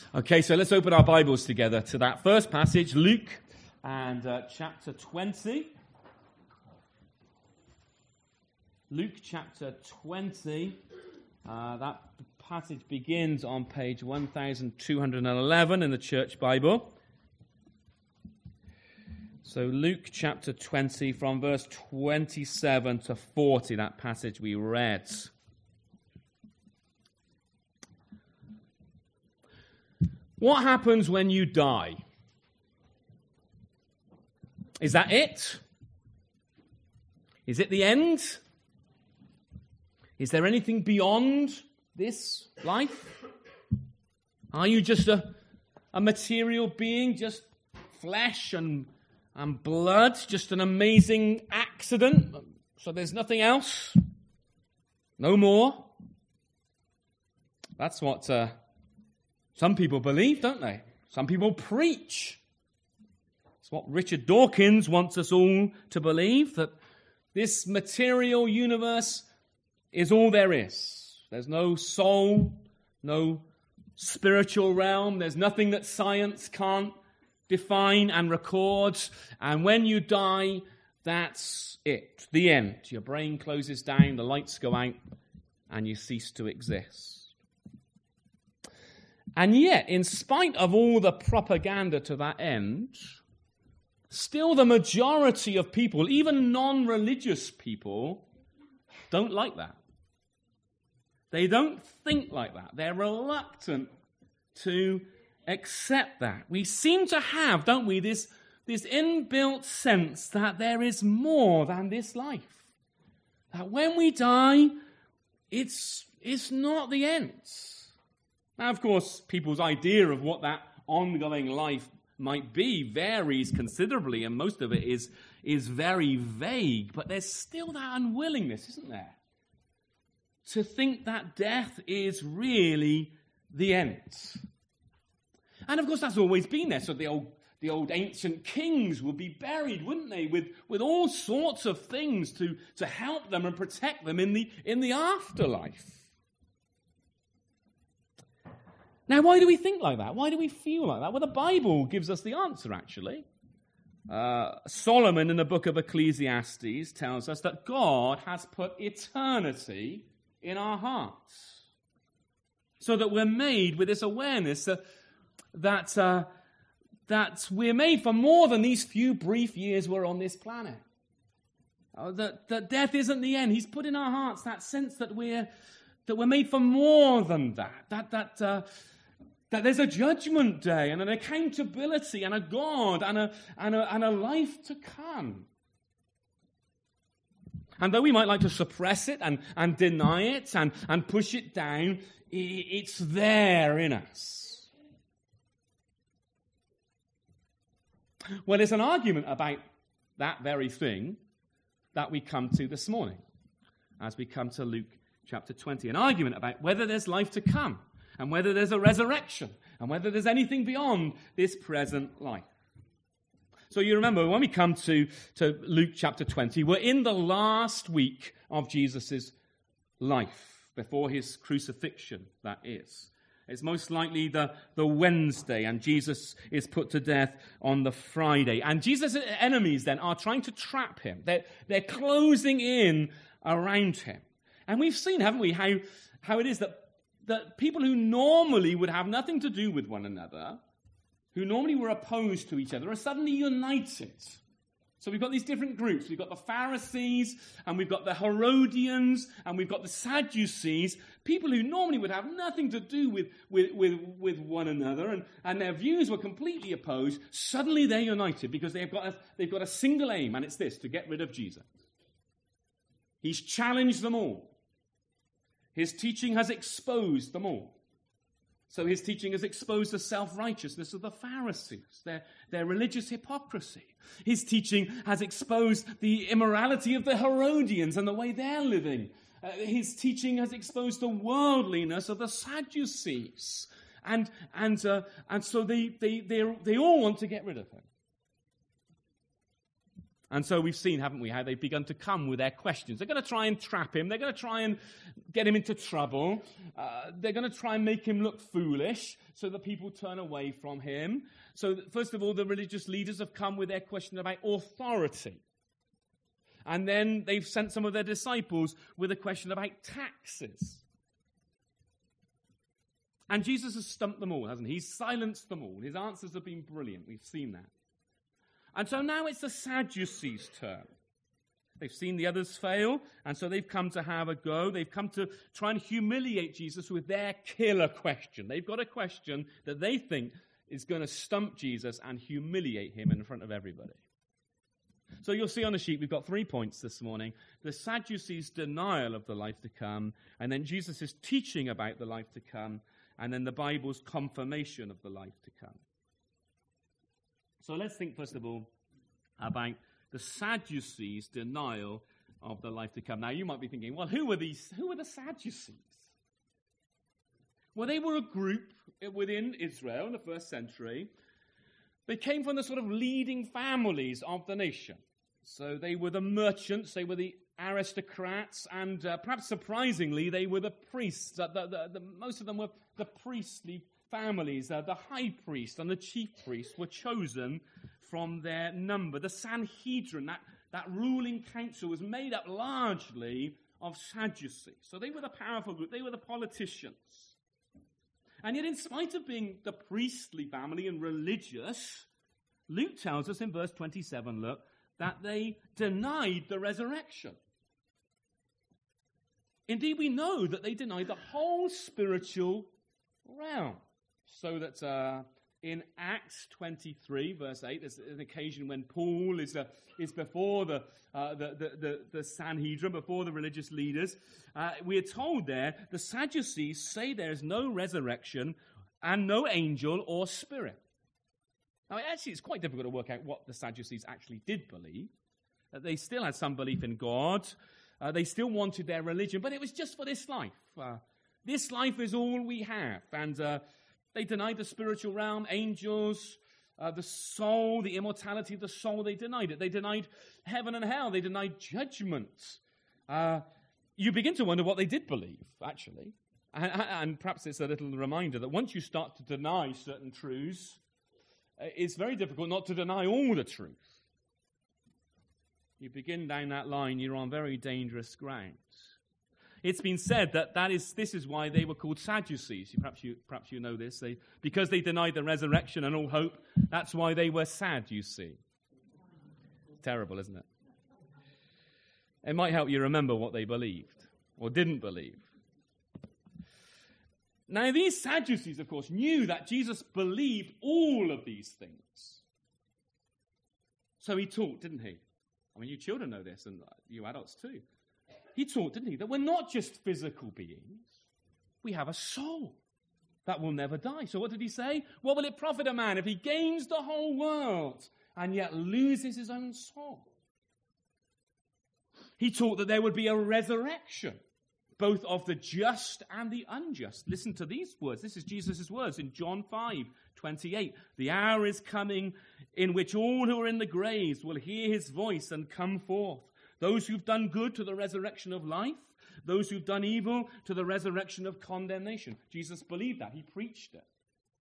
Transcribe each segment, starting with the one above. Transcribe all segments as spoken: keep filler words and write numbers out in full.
Okay, so let's open our Bibles together to that first passage, Luke and uh, chapter twenty. Luke chapter twenty. Uh, that passage begins on page one thousand two hundred eleven in the Church Bible. So Luke chapter twenty, from verse twenty-seven to forty, that passage we read. What happens when you die? Is that it? Is it the end? Is there anything beyond this life? Are you just a, a material being, just flesh and, and blood, just an amazing accident? So there's nothing else? No more? That's what uh, some people believe, don't they? Some people preach. It's what Richard Dawkins wants us all to believe, that this material universe is all there is. There's no soul, no spiritual realm. There's nothing that science can't define and record. And when you die, that's it. The end. Your brain closes down, the lights go out, and you cease to exist. And yet, in spite of all the propaganda to that end, still the majority of people, even non-religious people, don't like that. They don't think like that. They're reluctant to accept that. We seem to have, don't we, this, this inbuilt sense that there is more than this life. That when we die, it's, it's not the end. Now, of course, people's idea of what that ongoing life might be varies considerably, and most of it is, is very vague, but there's still that unwillingness, isn't there, to think that death is really the end. And of course, that's always been there. So the old, the old ancient kings would be buried, wouldn't they, with, with all sorts of things to, to help them and protect them in the, in the afterlife. Now, why do we think like that? Why do we feel like that? Well, the Bible gives us the answer, actually. Uh, Solomon, in the book of Ecclesiastes, tells us that God has put eternity in our hearts, so that we're made with this awareness uh, that, uh, that we're made for more than these few brief years we're on this planet. Uh, that, that death isn't the end. He's put in our hearts that sense that we're, that we're made for more than that, that, that, uh, that there's a judgment day and an accountability and a God and a, and a, and a life to come. And though we might like to suppress it and, and deny it and, and push it down, it's there in us. Well, there's an argument about that very thing that we come to this morning as we come to Luke chapter twenty. An argument about whether there's life to come and whether there's a resurrection and whether there's anything beyond this present life. So you remember, when we come to, to Luke chapter twenty, we're in the last week of Jesus' life, before his crucifixion, that is. It's most likely the, the Wednesday, and Jesus is put to death on the Friday. And Jesus' enemies then are trying to trap him. They're, they're closing in around him. And we've seen, haven't we, how, how it is that, that people who normally would have nothing to do with one another, who normally were opposed to each other, are suddenly united. So we've got these different groups. We've got the Pharisees, and we've got the Herodians, and we've got the Sadducees, people who normally would have nothing to do with, with, with, with one another, and, and their views were completely opposed. Suddenly they're united because they've got, a, they've got a single aim, and it's this: to get rid of Jesus. He's challenged them all. His teaching has exposed them all. So his teaching has exposed the self-righteousness of the Pharisees, their, their religious hypocrisy. His teaching has exposed the immorality of the Herodians and the way they're living. Uh, his teaching has exposed the worldliness of the Sadducees. And, and, uh, and so they, they, they, they all want to get rid of him. And so we've seen, haven't we, how they've begun to come with their questions. They're going to try and trap him. They're going to try and get him into trouble. Uh, they're going to try and make him look foolish so that people turn away from him. So that, first of all, the religious leaders have come with their question about authority. And then they've sent some of their disciples with a question about taxes. And Jesus has stumped them all, hasn't he? He's silenced them all. His answers have been brilliant. We've seen that. And so now it's the Sadducees' turn. They've seen the others fail, and so they've come to have a go. They've come to try and humiliate Jesus with their killer question. They've got a question that they think is going to stump Jesus and humiliate him in front of everybody. So you'll see on the sheet we've got three points this morning. The Sadducees' denial of the life to come, and then Jesus' teaching about the life to come, and then the Bible's confirmation of the life to come. So let's think, first of all, about the Sadducees' denial of the life to come. Now, you might be thinking, well, who were these? Who were the Sadducees? Well, they were a group within Israel in the first century. They came from the sort of leading families of the nation. So they were the merchants, they were the aristocrats, and uh, perhaps surprisingly, they were the priests. Uh, the, the, the, most of them were the priestly families. Uh, the high priest and the chief priest were chosen from their number. The Sanhedrin, that, that ruling council, was made up largely of Sadducees. So they were the powerful group. They were the politicians. And yet, in spite of being the priestly family and religious, Luke tells us in verse twenty-seven, look, that they denied the resurrection. Indeed, we know that they denied the whole spiritual realm. So that uh, in Acts twenty-three, verse eight, there's an occasion when Paul is uh, is before the, uh, the, the, the, the Sanhedrin, before the religious leaders. Uh, we are told there, the Sadducees say there is no resurrection and no angel or spirit. Now, actually, it's quite difficult to work out what the Sadducees actually did believe. Uh, they still had some belief in God. Uh, they still wanted their religion, but it was just for this life. Uh, this life is all we have. And uh, they denied the spiritual realm, angels, uh, the soul, the immortality of the soul. They denied it. They denied heaven and hell. They denied judgment. Uh, you begin to wonder what they did believe, actually. And, and perhaps it's a little reminder that once you start to deny certain truths, it's very difficult not to deny all the truth. You begin down that line, you're on very dangerous ground. It's been said that, that is, this is why they were called Sadducees. Perhaps you, perhaps you know this. They, because they denied the resurrection and all hope, that's why they were sad, you see. Terrible, isn't it? It might help you remember what they believed or didn't believe. Now, these Sadducees, of course, knew that Jesus believed all of these things. So he taught, didn't he? I mean, you children know this, and you adults too. He taught, didn't he, that we're not just physical beings. We have a soul that will never die. So what did he say? What will it profit a man if he gains the whole world and yet loses his own soul? He taught that there would be a resurrection, both of the just and the unjust. Listen to these words. This is Jesus' words in John five twenty-eight. The hour is coming in which all who are in the graves will hear his voice and come forth. Those who've done good to the resurrection of life, those who've done evil to the resurrection of condemnation. Jesus believed that. He preached it.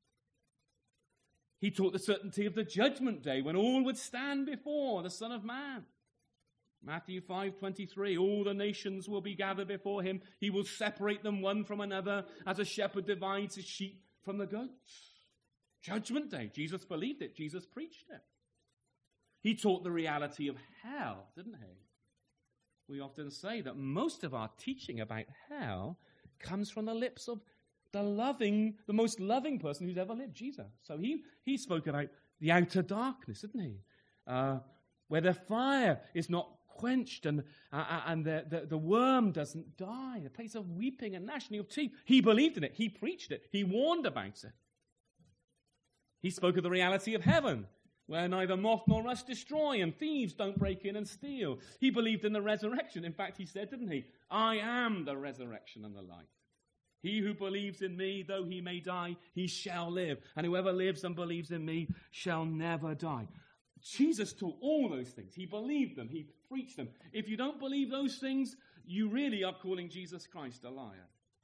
He taught the certainty of the judgment day when all would stand before the Son of Man. Matthew five twenty-three, all the nations will be gathered before him. He will separate them one from another as a shepherd divides his sheep from the goats. Judgment day. Jesus believed it. Jesus preached it. He taught the reality of hell, didn't he? We often say that most of our teaching about hell comes from the lips of the loving, the most loving person who's ever lived, Jesus. So he, he spoke about the outer darkness, didn't he? Uh, where the fire is not quenched and, uh, and the, the, the worm doesn't die, a place of weeping and gnashing of teeth. He believed in it. He preached it. He warned about it. He spoke of the reality of heaven, where neither moth nor rust destroy and thieves don't break in and steal. He believed in the resurrection. In fact, he said, didn't he? I am the resurrection and the life. He who believes in me, though he may die, he shall live. And whoever lives and believes in me shall never die. Jesus taught all those things. He believed them. He preached them. If you don't believe those things, you really are calling Jesus Christ a liar.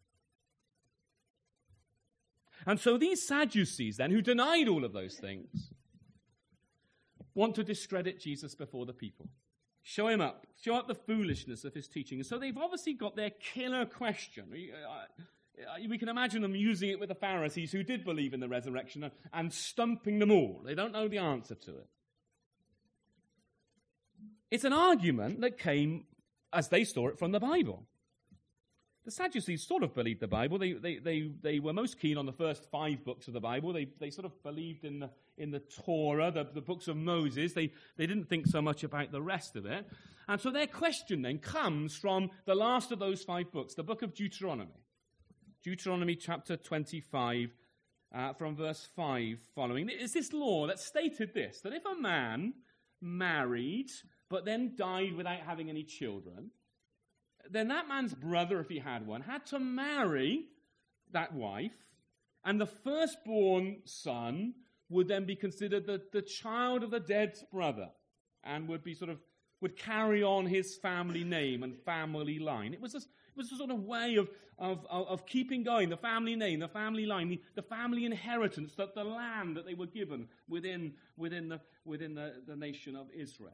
And so these Sadducees then, who denied all of those things, want to discredit Jesus before the people. Show him up. Show up the foolishness of his teaching. And so they've obviously got their killer question. We can imagine them using it with the Pharisees who did believe in the resurrection and stumping them all. They don't know the answer to it. It's an argument that came, as they saw it, from the Bible. The Sadducees sort of believed the Bible. They, they, they, they were most keen on the first five books of the Bible. They, they sort of believed in the, in the Torah, the, the books of Moses. They, they didn't think so much about the rest of it. And so their question then comes from the last of those five books, the book of Deuteronomy. Deuteronomy chapter twenty-five, uh, from verse five following. It's this law that stated this, that if a man married but then died without having any children, then that man's brother, if he had one, had to marry that wife, and the firstborn son would then be considered the, the child of the dead brother, and would be sort of, would carry on his family name and family line. It was a, it was a sort of way of, of, of keeping going the family name, the family line, the, the family inheritance, that the land that they were given within, within, the, within the, the nation of Israel.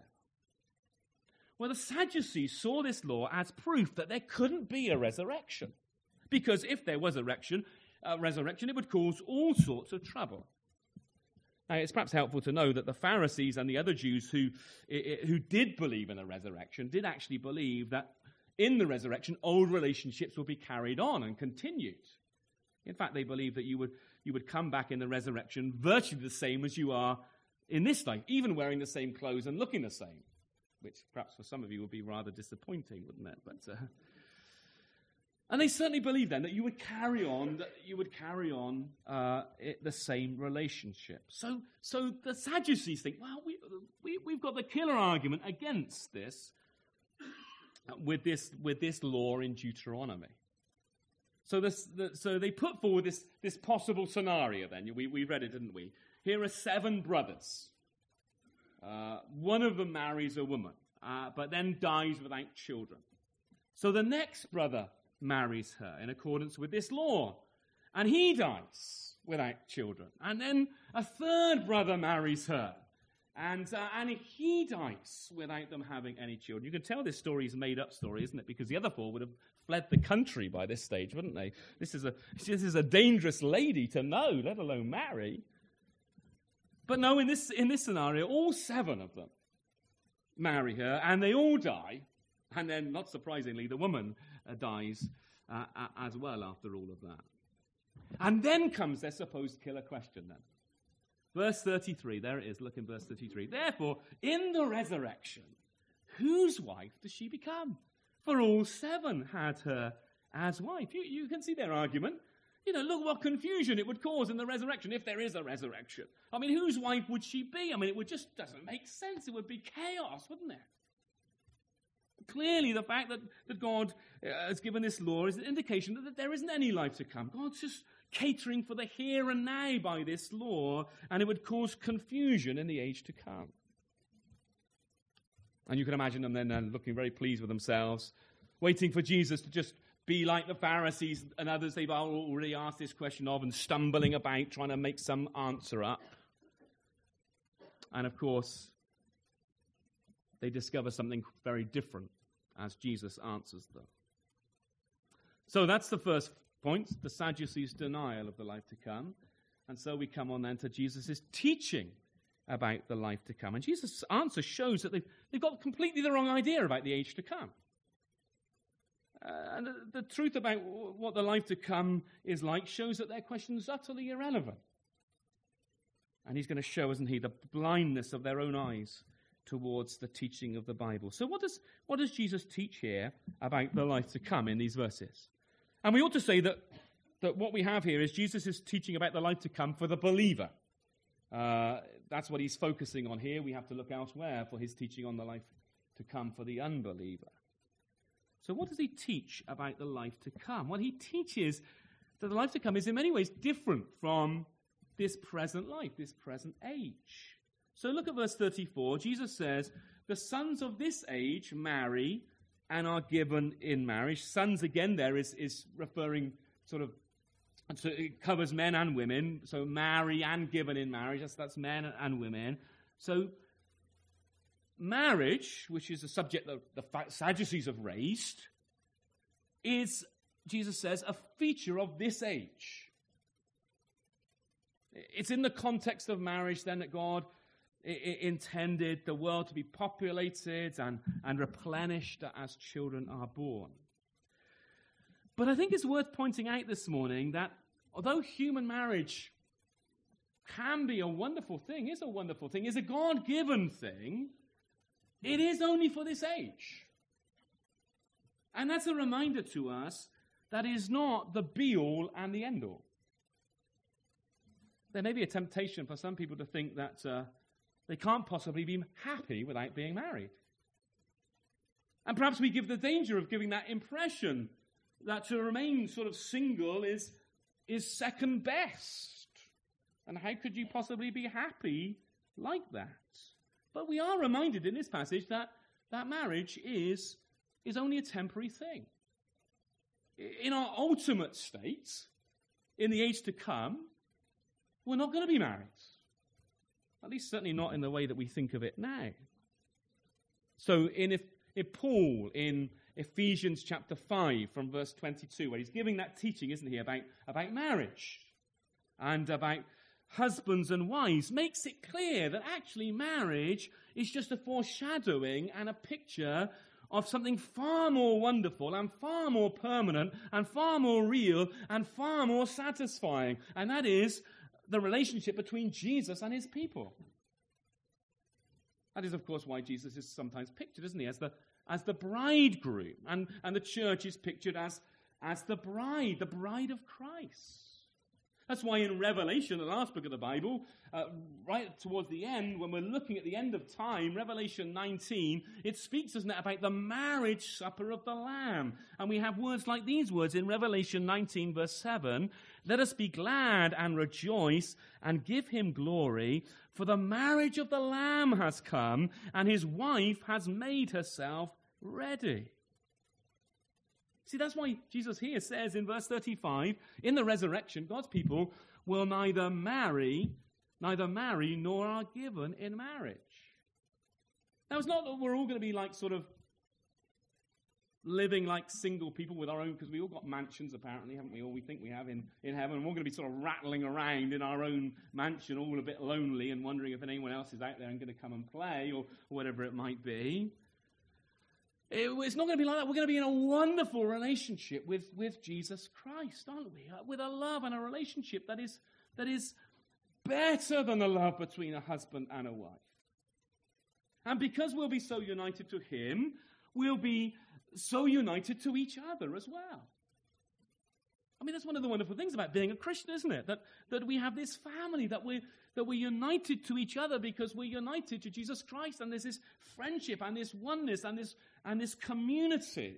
Well, the Sadducees saw this law as proof that there couldn't be a resurrection. Because if there was a resurrection, uh, resurrection, it would cause all sorts of trouble. Now, it's perhaps helpful to know that the Pharisees and the other Jews who, who did believe in a resurrection did actually believe that in the resurrection, old relationships would be carried on and continued. In fact, they believed that you would, you would come back in the resurrection virtually the same as you are in this life, even wearing the same clothes and looking the same. Which perhaps for some of you would be rather disappointing, wouldn't it? But uh, and they certainly believed then that you would carry on, that you would carry on uh, it, the same relationship. So, so the Sadducees think, well, we, we we've got the killer argument against this with this with this law in Deuteronomy. So this, the, so they put forward this this possible scenario. Then we we read it, didn't we? Here are seven brothers. Uh, one of them marries a woman, uh, but then dies without children. So the next brother marries her in accordance with this law, and he dies without children. And then a third brother marries her, and uh, and he dies without them having any children. You can tell this story is a made-up story, isn't it? Because the other four would have fled the country by this stage, wouldn't they? This is a this is a dangerous lady to know, let alone marry. But no, in this in this scenario, all seven of them marry her, and they all die. And then, not surprisingly, the woman uh, dies uh, as well after all of that. And then comes their supposed killer question then. Verse thirty-three, there it is, look in verse thirty-three. Therefore, in the resurrection, whose wife does she become? For all seven had her as wife. You, you can see their argument. You know, look what confusion it would cause in the resurrection, if there is a resurrection. I mean, whose wife would she be? I mean, it would just doesn't make sense. It would be chaos, wouldn't it? Clearly, the fact that, that God uh, has given this law is an indication that, that there isn't any life to come. God's just catering for the here and now by this law, and it would cause confusion in the age to come. And you can imagine them then uh, looking very pleased with themselves, waiting for Jesus to just be like the Pharisees and others they've already asked this question of, and stumbling about, trying to make some answer up. And of course, they discover something very different as Jesus answers them. So that's the first point, the Sadducees' denial of the life to come. And so we come on then to Jesus' teaching about the life to come. And Jesus' answer shows that they've, they've got completely the wrong idea about the age to come. Uh, and the, the truth about w- what the life to come is like shows that their question is utterly irrelevant. And he's going to show, isn't he, the blindness of their own eyes towards the teaching of the Bible. So what does what does Jesus teach here about the life to come in these verses? And we ought to say that, that what we have here is Jesus is teaching about the life to come for the believer. Uh, that's what he's focusing on here. We have to look elsewhere for his teaching on the life to come for the unbeliever. So what does he teach about the life to come? Well, he teaches that the life to come is in many ways different from this present life, this present age. So look at verse thirty-four. Jesus says, the sons of this age marry and are given in marriage. Sons, again, there is, is referring sort of, so it covers men and women. So marry and given in marriage. That's, that's men and women. So marriage, which is a subject that the Sadducees have raised, is, Jesus says, a feature of this age. It's in the context of marriage then that God intended the world to be populated and, and replenished as children are born. But I think it's worth pointing out this morning that although human marriage can be a wonderful thing, is a wonderful thing, is a God-given thing, it is only for this age. And that's a reminder to us that is not the be-all and the end-all. There may be a temptation for some people to think that uh, they can't possibly be happy without being married. And perhaps we give the danger of giving that impression that to remain sort of single is, is second best. And how could you possibly be happy like that? But we are reminded in this passage that, that marriage is, is only a temporary thing. In our ultimate state, in the age to come, we're not going to be married. At least certainly not in the way that we think of it now. So in, if, if Paul, in Ephesians chapter five, from verse twenty-two, where he's giving that teaching, isn't he, about, about marriage and about husbands and wives, makes it clear that actually marriage is just a foreshadowing and a picture of something far more wonderful and far more permanent and far more real and far more satisfying. And that is the relationship between Jesus and his people. That is, of course, why Jesus is sometimes pictured, isn't he, as the, as the bridegroom. And, and the church is pictured as, as the bride, the bride of Christ. That's why in Revelation, the last book of the Bible, uh, right towards the end, when we're looking at the end of time, Revelation nineteen, it speaks, doesn't it, about the marriage supper of the Lamb. And we have words like these words in Revelation nineteen, verse seven, let us be glad and rejoice and give him glory, for the marriage of the Lamb has come, and his wife has made herself ready. See, that's why Jesus here says in verse thirty-five, in the resurrection, God's people will neither marry, neither marry nor are given in marriage. Now, it's not that we're all going to be like sort of living like single people with our own, because we all got mansions apparently, haven't we? All we think we have in, in heaven. And we're going to be sort of rattling around in our own mansion, all a bit lonely and wondering if anyone else is out there and going to come and play or whatever it might be. It's not going to be like that. We're going to be in a wonderful relationship with, with Jesus Christ, aren't we? With a love and a relationship that is, that is better than the love between a husband and a wife. And because we'll be so united to him, we'll be so united to each other as well. I mean, that's one of the wonderful things about being a Christian, isn't it? That, that we have this family, that we're, that we're united to each other because we're united to Jesus Christ, and there's this friendship and this oneness and this, and this community.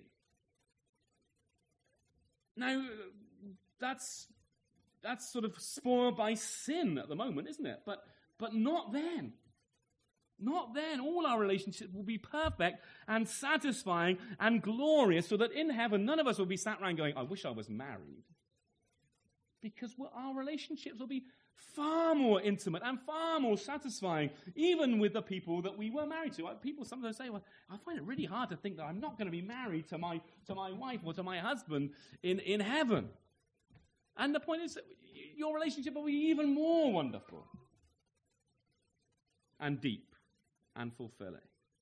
Now, that's, that's sort of spoiled by sin at the moment, isn't it? But, but not then. Not then. All our relationships will be perfect and satisfying and glorious, so that in heaven none of us will be sat around going, I wish I was married. Because our relationships will be far more intimate and far more satisfying, even with the people that we were married to. People sometimes say, well, I find it really hard to think that I'm not going to be married to my, to my wife or to my husband in, in heaven. And the point is that your relationship will be even more wonderful and deep and fulfilling.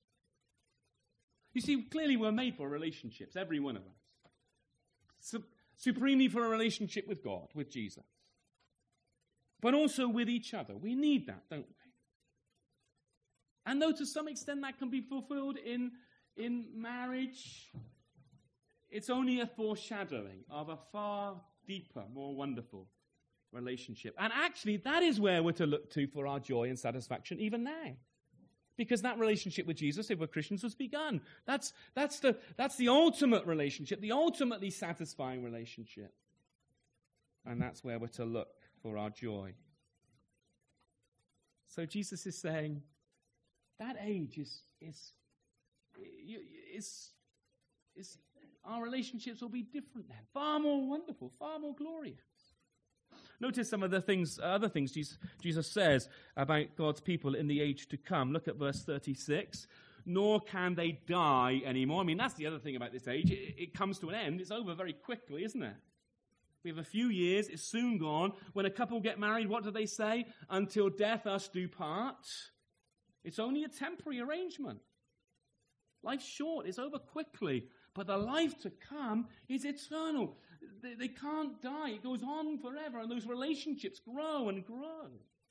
You see, clearly we're made for relationships, every one of us. Su- supremely for a relationship with God, with Jesus. But also with each other. We need that, don't we? And though to some extent that can be fulfilled in, in marriage, it's only a foreshadowing of a far deeper, more wonderful relationship. And actually, that is where we're to look to for our joy and satisfaction even now. Because that relationship with Jesus, if we're Christians, was begun. That's, that's, the, that's the ultimate relationship, the ultimately satisfying relationship. And that's where we're to look for our joy. So Jesus is saying, that age is, is, is, is, our relationships will be different then. Far more wonderful, far more glorious. Notice some of the things, other things Jesus, Jesus says about God's people in the age to come. Look at verse thirty-six. Nor can they die anymore. I mean, that's the other thing about this age. It, it comes to an end. It's over very quickly, isn't it? We have a few years. It's soon gone. When a couple get married, what do they say? Until death us do part. It's only a temporary arrangement. Life's short. It's over quickly. But the life to come is eternal. They, they can't die. It goes on forever. And those relationships grow and grow.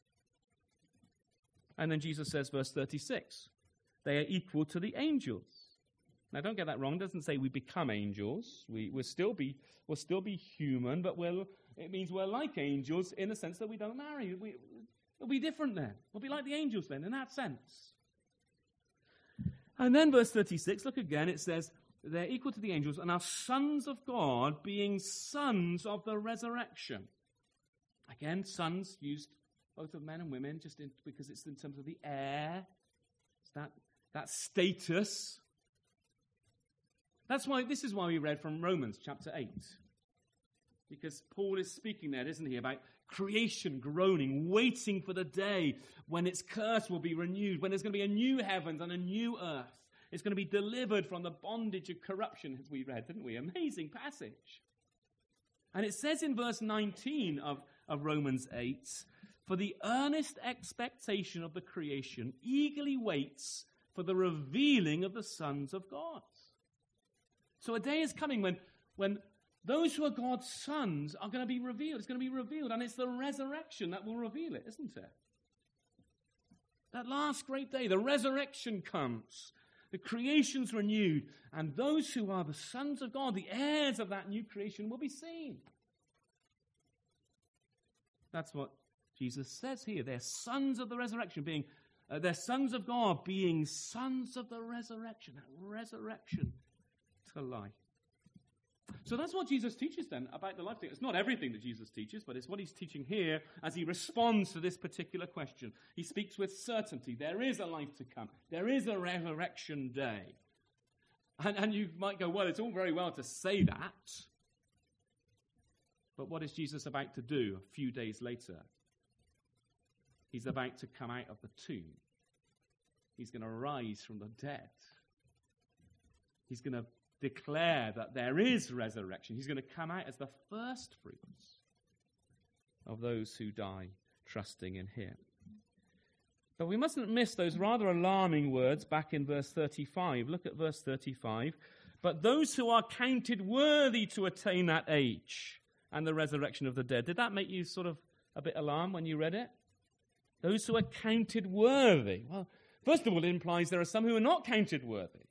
And then Jesus says, verse thirty-six, they are equal to the angels. Now, don't get that wrong. It doesn't say we become angels. We, we'll, still be, we'll still be human, but we'll, it means we're like angels in the sense that we don't marry. We, we'll be different then. We'll be like the angels then in that sense. And then verse thirty-six, look again, it says, they're equal to the angels and are sons of God, being sons of the resurrection. Again, sons used both of men and women, just in, because it's in terms of the heir. It's that, that status. That's why, this is why we read from Romans chapter eight. Because Paul is speaking there, isn't he, about creation groaning, waiting for the day when its curse will be renewed, when there's going to be a new heavens and a new earth. It's going to be delivered from the bondage of corruption, as we read, didn't we? Amazing passage. And it says in verse nineteen of, of Romans eight, for the earnest expectation of the creation eagerly waits for the revealing of the sons of God. So a day is coming when, when those who are God's sons are going to be revealed. It's going to be revealed, and it's the resurrection that will reveal it, isn't it? That last great day, the resurrection comes. The creation's renewed, and those who are the sons of God, the heirs of that new creation, will be seen. That's what Jesus says here. They're sons of the resurrection, being uh, they're sons of God, being sons of the resurrection. That resurrection to life. So that's what Jesus teaches then about the life thing. It's not everything that Jesus teaches, but it's what he's teaching here as he responds to this particular question. He speaks with certainty. There is a life to come. There is a resurrection day. And, and you might go, well, it's all very well to say that. But what is Jesus about to do a few days later? He's about to come out of the tomb. He's going to rise from the dead. He's going to declare that there is resurrection. He's going to come out as the first fruits of those who die trusting in him. But we mustn't miss those rather alarming words back in verse thirty-five. Look at verse thirty-five. But those who are counted worthy to attain that age and the resurrection of the dead. Did that make you sort of a bit alarmed when you read it? Those who are counted worthy. Well, first of all, it implies there are some who are not counted worthy.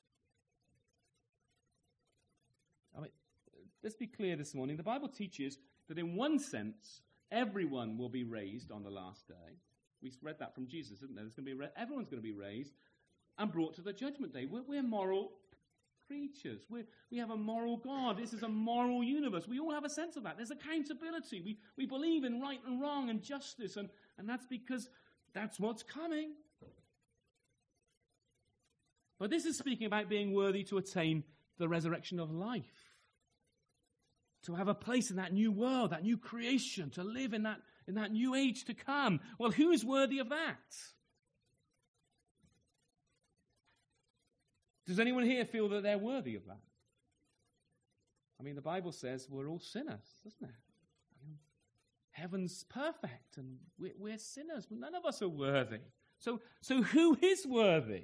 I mean, let's be clear this morning. The Bible teaches that in one sense, everyone will be raised on the last day. We read that from Jesus, isn't there? There's going to be ra- everyone's going to be raised and brought to the judgment day. We're, we're moral creatures. We're, we have a moral God. This is a moral universe. We all have a sense of that. There's accountability. We, we believe in right and wrong and justice, and, and that's because that's what's coming. But this is speaking about being worthy to attain the resurrection of life. To have a place in that new world, that new creation, to live in that, in that new age to come. Well, who's worthy of that? Does anyone here feel that they're worthy of that? I mean, the Bible says we're all sinners, doesn't it? I mean, heaven's perfect, and we're, we're sinners. None of us are worthy. So, so who is worthy?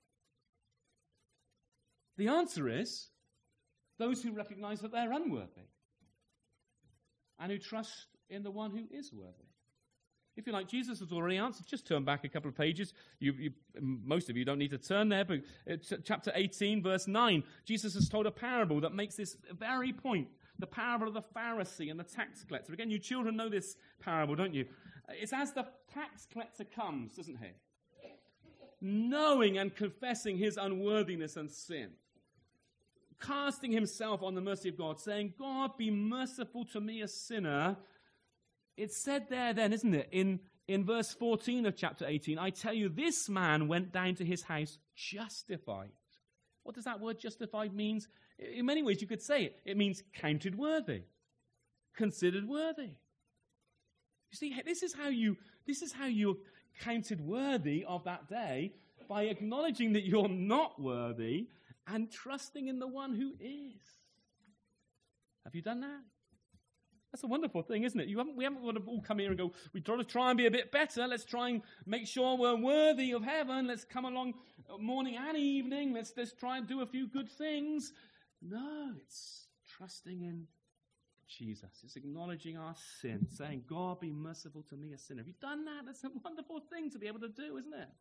The answer is those who recognize that they're unworthy and who trust in the one who is worthy. If you like, Jesus has already answered. Just turn back a couple of pages. You, you, most of you don't need to turn there, but it's chapter eighteen, verse nine. Jesus has told a parable that makes this very point. The parable of the Pharisee and the tax collector. Again, you children know this parable, don't you? It's as the tax collector comes, doesn't he? Knowing and confessing his unworthiness and sin. Casting himself on the mercy of God, saying, God, be merciful to me, a sinner. It's said there then, isn't it, in, in verse fourteen of chapter eighteen, I tell you, this man went down to his house justified. What does that word justified mean? In many ways, you could say it. It means counted worthy, considered worthy. You see, this is how you, this is how you're counted worthy of that day, by acknowledging that you're not worthy and trusting in the one who is. Have you done that? That's a wonderful thing, isn't it? You haven't, we haven't got to all come here and go, we've got to try and be a bit better. Let's try and make sure we're worthy of heaven. Let's come along morning and evening. Let's, let's try and do a few good things. No, it's trusting in Jesus. It's acknowledging our sin, saying, God, be merciful to me, a sinner. Have you done that? That's a wonderful thing to be able to do, isn't it?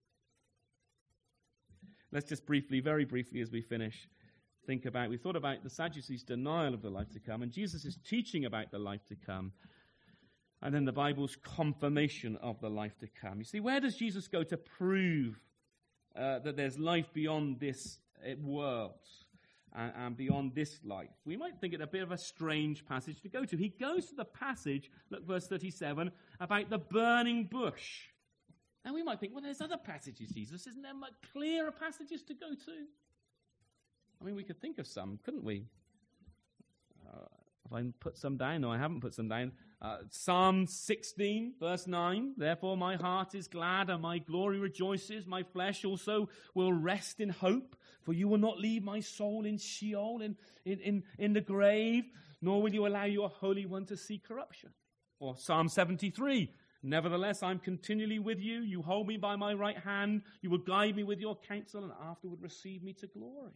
Let's just briefly, very briefly as we finish, think about, we thought about the Sadducees' denial of the life to come, and Jesus is teaching about the life to come, and then the Bible's confirmation of the life to come. You see, where does Jesus go to prove uh, that there's life beyond this uh, world and, and beyond this life? We might think it a bit of a strange passage to go to. He goes to the passage, look, verse thirty-seven, about the burning bush. Now we might think, well, there's other passages, Jesus. Isn't there much clearer passages to go to? I mean, we could think of some, couldn't we? Uh, if I put some down, no, I haven't put some down. Uh, Psalm sixteen, verse nine, therefore my heart is glad and my glory rejoices. My flesh also will rest in hope, for you will not leave my soul in Sheol, in, in, in, in the grave, nor will you allow your Holy One to see corruption. Or Psalm seventy-three, nevertheless, I'm continually with you. You hold me by my right hand. You will guide me with your counsel and afterward receive me to glory.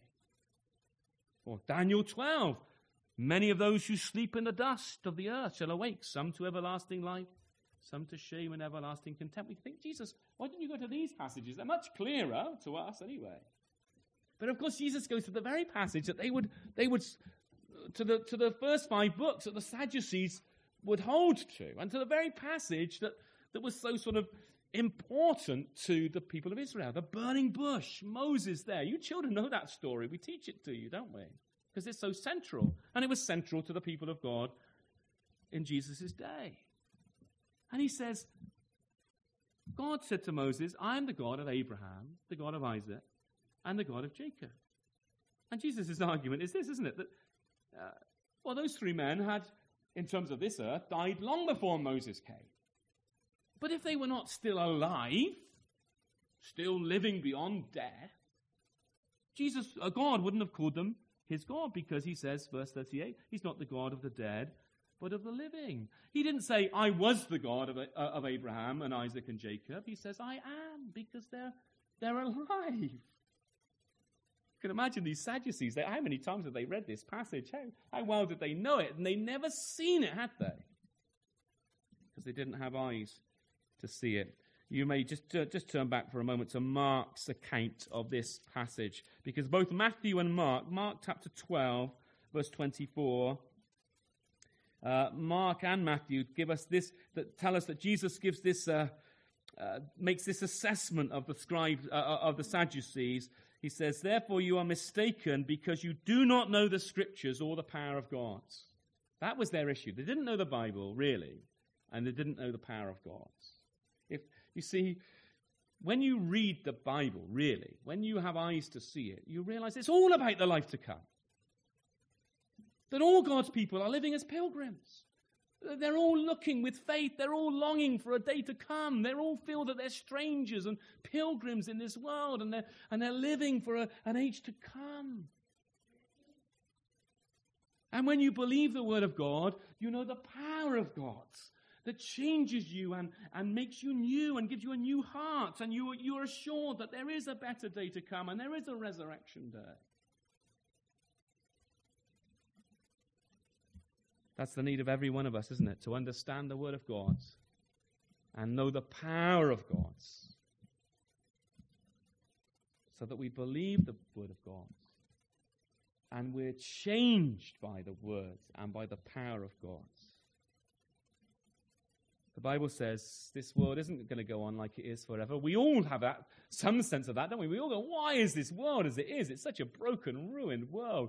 Or Daniel twelve, many of those who sleep in the dust of the earth shall awake, some to everlasting life, some to shame and everlasting contempt. We think, Jesus, why didn't you go to these passages? They're much clearer to us anyway. But of course, Jesus goes to the very passage that they would, they would, to the to the first five books that the Sadducees would hold to, and to the very passage that, that was so sort of important to the people of Israel, the burning bush, Moses there. You children know that story. We teach it to you, don't we? Because it's so central. And it was central to the people of God in Jesus' day. And he says, God said to Moses, I am the God of Abraham, the God of Isaac, and the God of Jacob. And Jesus' argument is this, isn't it? That, uh, well, those three men had, in terms of this earth, died long before Moses came. But if they were not still alive, still living beyond death, Jesus, uh, God wouldn't have called them his God, because he says, verse thirty-eight, he's not the God of the dead, but of the living. He didn't say, I was the God of, uh, of Abraham and Isaac and Jacob. He says, I am, because they're, they're alive. You can imagine these Sadducees. They, how many times have they read this passage? How, how well did they know it? And they never seen it, had they? Because they didn't have eyes to see it. You may just uh, just turn back for a moment to Mark's account of this passage, because both Matthew and Mark, Mark chapter twelve, verse twenty-four, uh, Mark and Matthew give us this, that tell us that Jesus gives this, uh, uh, makes this assessment of the scribes, uh, of the Sadducees. He says, therefore you are mistaken because you do not know the scriptures or the power of God. That was their issue. They didn't know the Bible, really, and they didn't know the power of God. If you see, when you read the Bible, really, when you have eyes to see it, you realize it's all about the life to come. That all God's people are living as pilgrims. They're all looking with faith. They're all longing for a day to come. They all feel that they're strangers and pilgrims in this world, and they're, and they're living for a, an age to come. And when you believe the word of God, you know the power of God that changes you and, and makes you new and gives you a new heart, and you, you are assured that there is a better day to come and there is a resurrection day. That's the need of every one of us, isn't it? To understand the word of God and know the power of God, so that we believe the word of God and we're changed by the word and by the power of God. The Bible says this world isn't going to go on like it is forever. We all have that, some sense of that, don't we? We all go, why is this world as it is? It's such a broken, ruined world.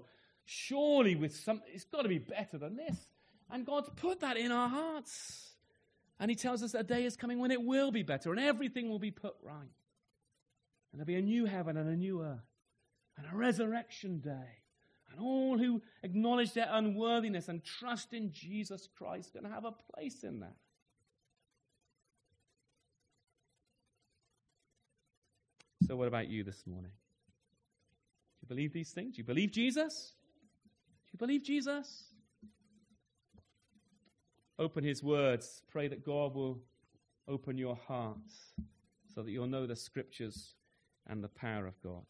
Surely with some, it's got to be better than this. And God's put that in our hearts. And he tells us that a day is coming when it will be better and everything will be put right. And there'll be a new heaven and a new earth and a resurrection day. And all who acknowledge their unworthiness and trust in Jesus Christ can have a place in that. So what about you this morning? Do you believe these things? Do you believe Jesus? Do you believe Jesus? Open his words. Pray that God will open your hearts so that you'll know the scriptures and the power of God.